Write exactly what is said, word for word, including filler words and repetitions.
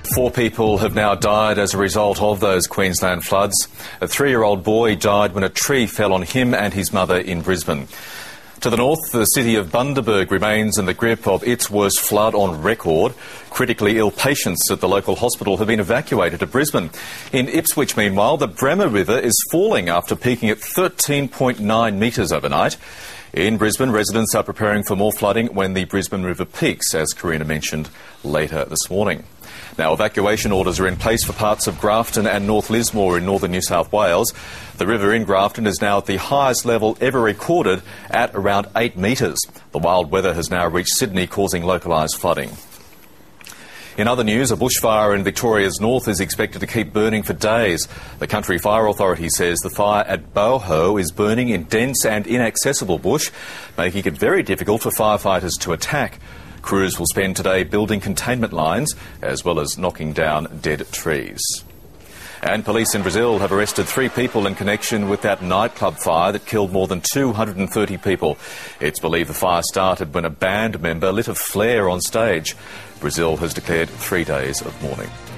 Four people have now died as a result of those Queensland floods. A three-year-old boy died when a tree fell on him and his mother in Brisbane. To the north, the city of Bundaberg remains in the grip of its worst flood on record. Critically ill patients at the local hospital have been evacuated to Brisbane. In Ipswich, meanwhile, the Bremer River is falling after peaking at thirteen point nine metres overnight. In Brisbane, residents are preparing for more flooding when the Brisbane River peaks, as Karina mentioned later this morning. Now, evacuation orders are in place for parts of Grafton and North Lismore in northern New South Wales. The river in Grafton is now at the highest level ever recorded at around eight metres. The wild weather has now reached Sydney, causing localised flooding. In other news, a bushfire in Victoria's north is expected to keep burning for days. The Country Fire Authority says the fire at Boho is burning in dense and inaccessible bush, making it very difficult for firefighters to attack. Crews will spend today building containment lines as well as knocking down dead trees. And police in Brazil have arrested three people in connection with that nightclub fire that killed more than two hundred thirty people. It's believed the fire started when a band member lit a flare on stage. Brazil has declared three days of mourning.